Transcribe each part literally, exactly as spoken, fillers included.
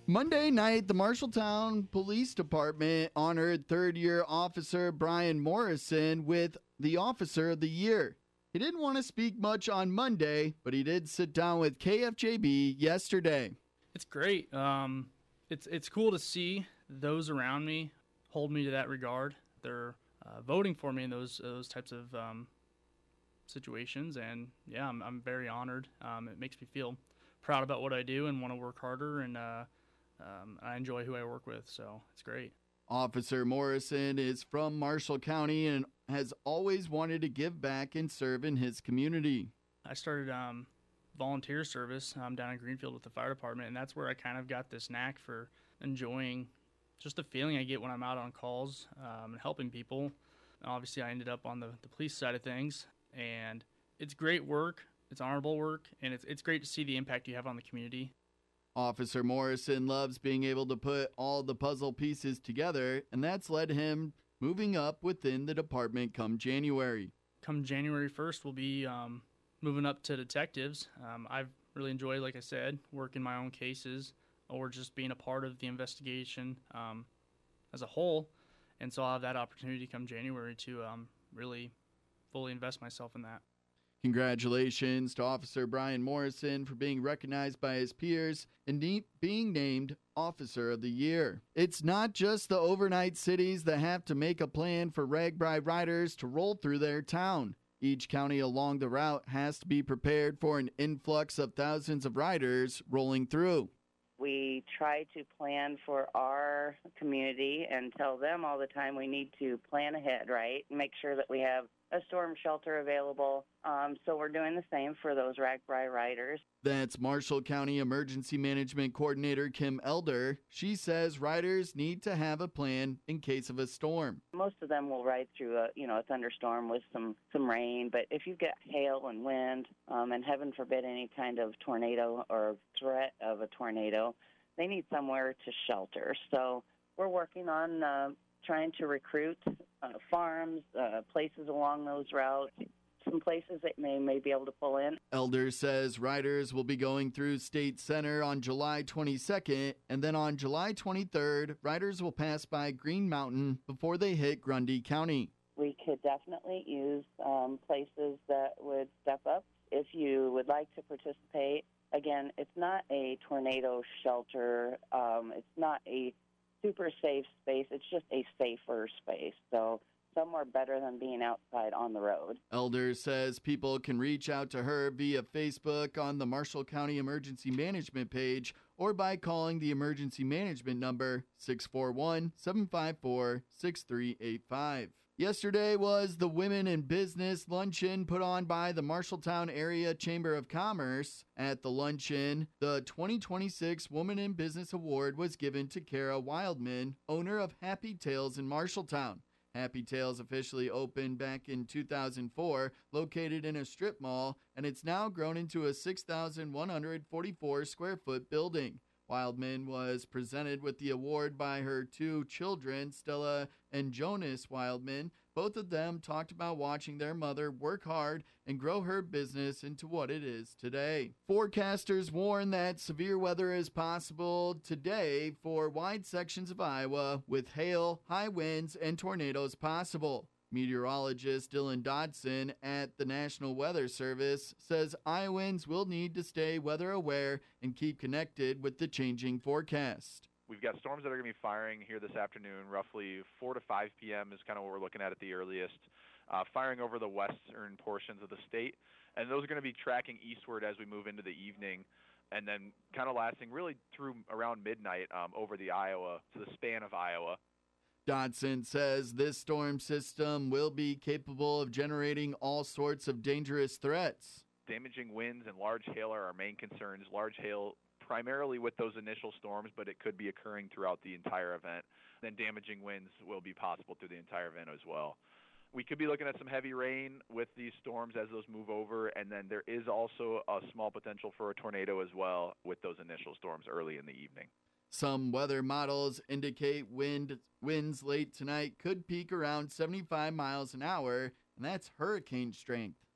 Monday night, the Marshalltown Police Department honored third-year officer Brian Morrison with the Officer of the Year. He didn't want to speak much on Monday, but he did sit down with K F J B yesterday. It's great. Um, it's it's cool to see those around me hold me to that regard. They're uh, voting for me in those those types of um, situations, and yeah, I'm I'm very honored. Um, it makes me feel proud about what I do and want to work harder, and uh, um, I enjoy who I work with, so it's great. Officer Morrison is from Marshall County and has always wanted to give back and serve in his community. I started um, volunteer service um, down in Greenfield with the fire department, and that's where I kind of got this knack for enjoying just the feeling I get when I'm out on calls um, and helping people. And obviously, I ended up on the, the police side of things, and it's great work, it's honorable work, and it's it's great to see the impact you have on the community. Officer Morrison loves being able to put all the puzzle pieces together, and that's led him moving up within the department come January. Come January first, we'll be um, moving up to detectives. Um, I've really enjoyed, like I said, working my own cases or just being a part of the investigation um, as a whole, and so I'll have that opportunity come January to um, really fully invest myself in that. Congratulations to Officer Brian Morrison for being recognized by his peers and ne- being named Officer of the Year. It's not just the overnight cities that have to make a plan for RAGBRAI riders to roll through their town. Each county along the route has to be prepared for an influx of thousands of riders rolling through. We try to plan for our community and tell them all the time we need to plan ahead, right? Make sure that we have a storm shelter available. Um, so we're doing the same for those RAGBRAI riders. That's Marshall County Emergency Management Coordinator Kim Elder. She says riders need to have a plan in case of a storm. Most of them will ride through a, you know, a thunderstorm with some, some rain, but if you've got hail and wind, um, and heaven forbid any kind of tornado or threat of a tornado, they need somewhere to shelter. So we're working on uh, trying to recruit uh, farms, uh, places along those routes, some places that may, may be able to pull in. Elder says riders will be going through State Center on July twenty-second, and then on July twenty-third, riders will pass by Green Mountain before they hit Grundy County. We could definitely use um, places that would step up. If you would like to participate, again, it's not a tornado shelter. Um, it's not a super safe space. It's just a safer space. So somewhere better than being outside on the road. Elder says people can reach out to her via Facebook on the Marshall County Emergency Management page or by calling the emergency management number six four one, seven five four, six three eight five. Yesterday was the Women in Business luncheon put on by the Marshalltown Area Chamber of Commerce. At the luncheon, the twenty twenty-six Woman in Business Award was given to Kara Wildman, owner of Happy Tales in Marshalltown. Happy Tales officially opened back in two thousand four, located in a strip mall, and it's now grown into a six thousand one hundred forty-four square foot building. Wildman was presented with the award by her two children, Stella and Jonas Wildman. Both of them talked about watching their mother work hard and grow her business into what it is today. Forecasters warn that severe weather is possible today for wide sections of Iowa, with hail, high winds, and tornadoes possible. Meteorologist Dylan Dodson at the National Weather Service says Iowans will need to stay weather aware and keep connected with the changing forecast. We've got storms that are going to be firing here this afternoon, roughly four to five p.m. is kind of what we're looking at at the earliest, uh, firing over the western portions of the state. And those are going to be tracking eastward as we move into the evening, and then kind of lasting really through around midnight um, over the Iowa, to the span of Iowa. Dodson says this storm system will be capable of generating all sorts of dangerous threats. Damaging winds and large hail are our main concerns. Large hail primarily with those initial storms, but it could be occurring throughout the entire event. Then damaging winds will be possible through the entire event as well. We could be looking at some heavy rain with these storms as those move over, and then there is also a small potential for a tornado as well with those initial storms early in the evening. Some weather models indicate wind winds late tonight could peak around seventy-five miles an hour, and that's hurricane strength.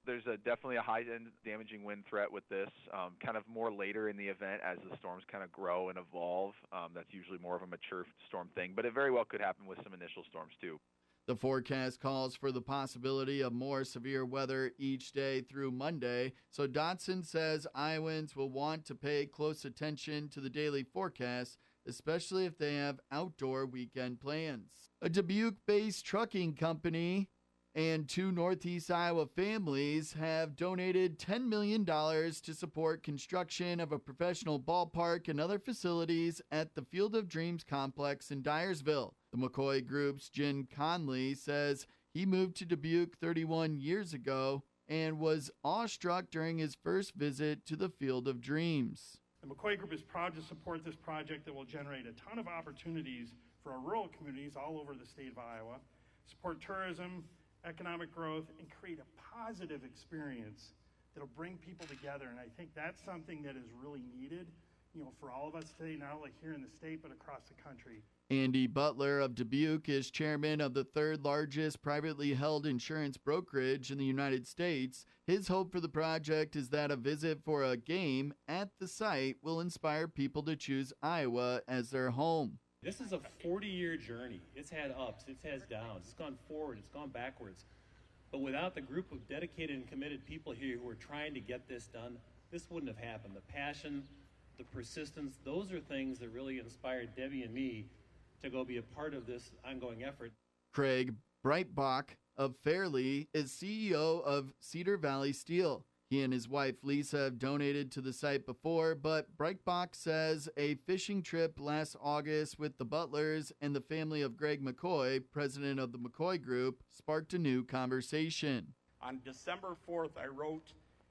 There's a, definitely a high-end damaging wind threat with this, um, kind of more later in the event as the storms kind of grow and evolve. Um, that's usually more of a mature storm thing, but it very well could happen with some initial storms too. The forecast calls for the possibility of more severe weather each day through Monday, so Dotson says Iowans will want to pay close attention to the daily forecast, especially if they have outdoor weekend plans. A Dubuque-based trucking company and two Northeast Iowa families have donated ten million dollars to support construction of a professional ballpark and other facilities at the Field of Dreams complex in Dyersville. The McCoy Group's Jen Conley says he moved to Dubuque thirty-one years ago and was awestruck during his first visit to the Field of Dreams. The McCoy Group is proud to support this project that will generate a ton of opportunities for our rural communities all over the state of Iowa, support tourism, economic growth, and create a positive experience that'll bring people together. And I think that's something that is really needed, you know, for all of us today, not only here in the state, but across the country. Andy Butler of Dubuque is chairman of the third largest privately held insurance brokerage in the United States. His hope for the project is that a visit for a game at the site will inspire people to choose Iowa as their home. This is a forty-year journey. It's had ups, it's had downs, it's gone forward, it's gone backwards. But without the group of dedicated and committed people here who are trying to get this done, this wouldn't have happened. The passion, the persistence, those are things that really inspired Debbie and me to go be a part of this ongoing effort. Craig Breitbach of Fairleigh is C E O of Cedar Valley Steel. He and his wife Lisa have donated to the site before, but Breitbach says a fishing trip last August with the Butlers and the family of Greg McCoy, president of the McCoy Group, sparked a new conversation. On December fourth, I wrote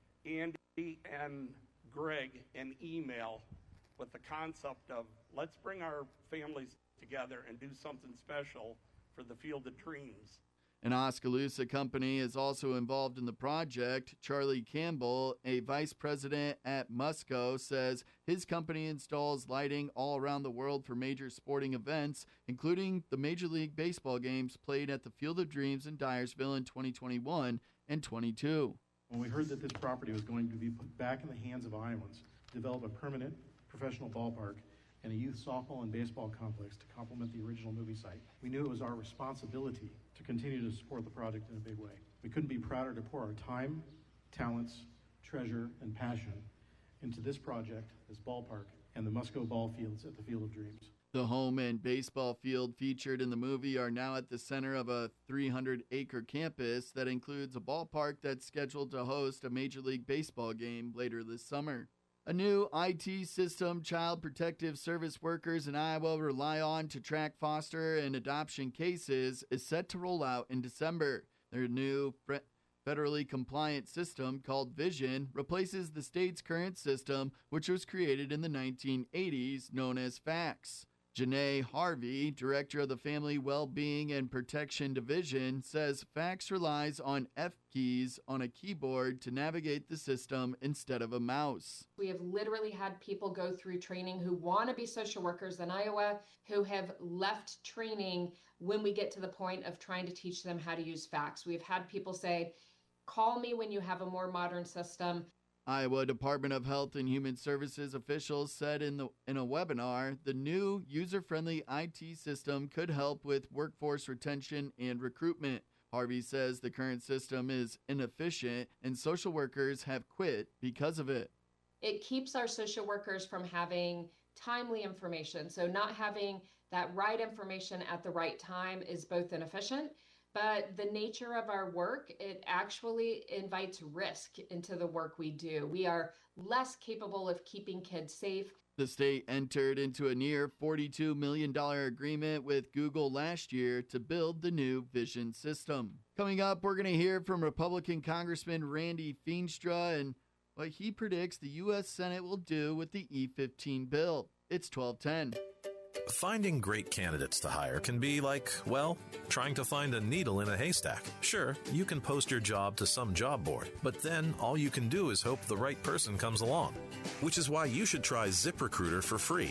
Andy and Greg an email with the concept of let's bring our families together and do something special for the Field of Dreams. An Oskaloosa company is also involved in the project. Charlie Campbell, a vice president at Musco, says his company installs lighting all around the world for major sporting events, including the Major League Baseball games played at the Field of Dreams in Dyersville in twenty twenty-one and twenty-two. When we heard that this property was going to be put back in the hands of Iowans to develop a permanent professional ballpark and a youth softball and baseball complex to complement the original movie site, we knew it was our responsibility to continue to support the project in a big way. We couldn't be prouder to pour our time, talents, treasure, and passion into this project, this ballpark, and the Musco ball fields at the Field of Dreams. The home and baseball field featured in the movie are now at the center of a three hundred acre campus that includes a ballpark that's scheduled to host a Major League Baseball game later this summer. A new I T system Child Protective Service workers in Iowa rely on to track foster and adoption cases is set to roll out in December. Their new federally compliant system called Vision replaces the state's current system, which was created in the nineteen eighties, known as FACS. Janae Harvey, director of the Family Wellbeing and Protection Division, says FACS relies on F keys on a keyboard to navigate the system instead of a mouse. We have literally had people go through training who want to be social workers in Iowa who have left training when we get to the point of trying to teach them how to use FACS. We've had people say, call me when you have a more modern system. Iowa Department of Health and Human Services officials said in the in a webinar, the new user-friendly I T system could help with workforce retention and recruitment. Harvey says the current system is inefficient and social workers have quit because of it. It keeps our social workers from having timely information. So not having that right information at the right time is both inefficient, but the nature of our work, it actually invites risk into the work we do. We are less capable of keeping kids safe. The state entered into a near forty-two million dollars agreement with Google last year to build the new Vision system. Coming up, we're going to hear from Republican Congressman Randy Feenstra and what he predicts the U S Senate will do with the E fifteen bill. It's twelve ten. Finding great candidates to hire can be like, well, trying to find a needle in a haystack. Sure, you can post your job to some job board, but then all you can do is hope the right person comes along. Which is why you should try ZipRecruiter for free.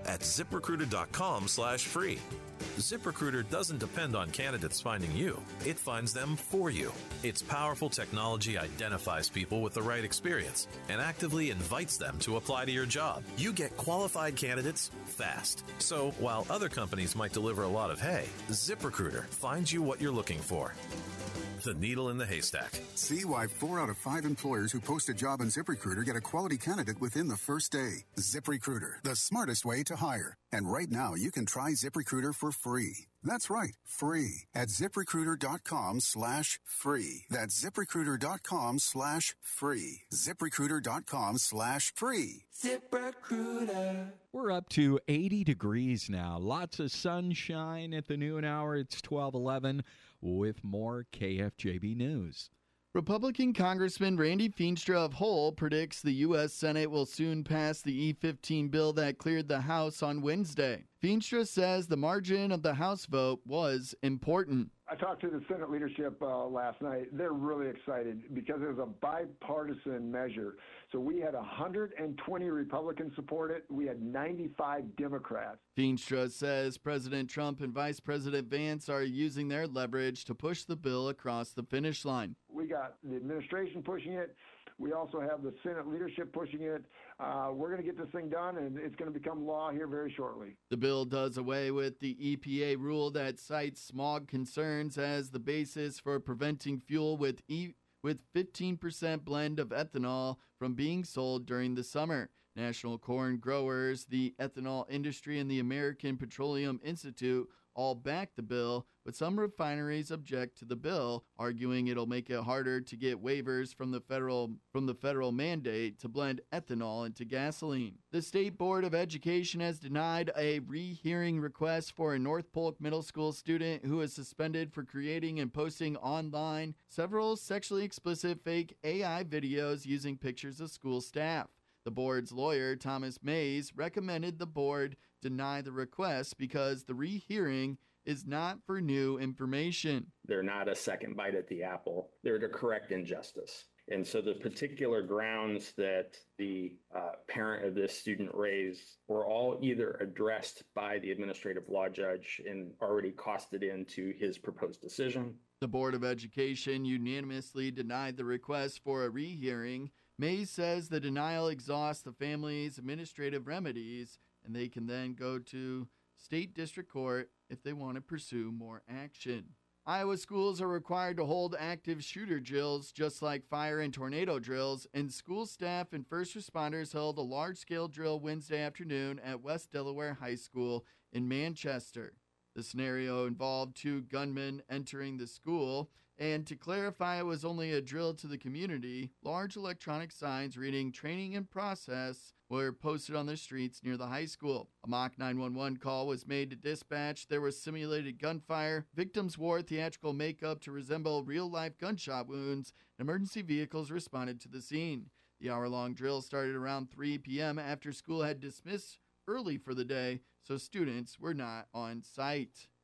at ZipRecruiter.com slash free. ZipRecruiter doesn't depend on candidates finding you. It finds them for you. Its powerful technology identifies people with the right experience and actively invites them to apply to your job. You get qualified candidates fast. So while other companies might deliver a lot of hay, ZipRecruiter finds you what you're looking for. The needle in the haystack. See why four out of five employers who post a job on ZipRecruiter get a quality candidate within the first day. ZipRecruiter, the smartest way to hire. And right now, you can try ZipRecruiter for free. That's right, free at ZipRecruiter.com slash free. That's ZipRecruiter.com slash free. ZipRecruiter.com slash free. ZipRecruiter. We're up to eighty degrees now. Lots of sunshine at the noon hour. It's twelve eleven with more K F J B News. Republican Congressman Randy Feenstra of Hull predicts the U S Senate will soon pass the E fifteen bill that cleared the House on Wednesday. Feenstra says the margin of the House vote was important. I talked to the Senate leadership uh, last night. They're really excited because it was a bipartisan measure. So we had one hundred twenty Republicans support it. We had ninety-five Democrats. Feenstra says President Trump and Vice President Vance are using their leverage to push the bill across the finish line. We got the administration pushing it. We also have the Senate leadership pushing it. Uh, we're going to get this thing done, and it's going to become law here very shortly. The bill does away with the E P A rule that cites smog concerns as the basis for preventing fuel with e- with fifteen percent blend of ethanol from being sold during the summer. National Corn Growers, the ethanol industry, and the American Petroleum Institute all back the bill, but some refineries object to the bill, arguing it'll make it harder to get waivers from the federal from the federal mandate to blend ethanol into gasoline. The State Board of Education has denied a rehearing request for a North Polk Middle School student who is suspended for creating and posting online several sexually explicit fake A I videos using pictures of school staff. The board's lawyer, Thomas Mays, recommended the board deny the request because the rehearing is not for new information. They're not a second bite at the apple. They're to correct injustice. And so the particular grounds that the uh, parent of this student raised were all either addressed by the administrative law judge and already costed into his proposed decision. The Board of Education unanimously denied the request for a rehearing. Mays says the denial exhausts the family's administrative remedies, and they can then go to state district court if they want to pursue more action. Iowa schools are required to hold active shooter drills just like fire and tornado drills, and school staff and first responders held a large-scale drill Wednesday afternoon at West Delaware High School in Manchester. The scenario involved two gunmen entering the school, and to clarify it was only a drill to the community, large electronic signs reading "Training in Process" were posted on the streets near the high school. A mock nine one one call was made to dispatch. There was simulated gunfire. Victims wore theatrical makeup to resemble real-life gunshot wounds, and emergency vehicles responded to the scene. The hour-long drill started around three p.m. after school had dismissed early for the day, so students were not on site.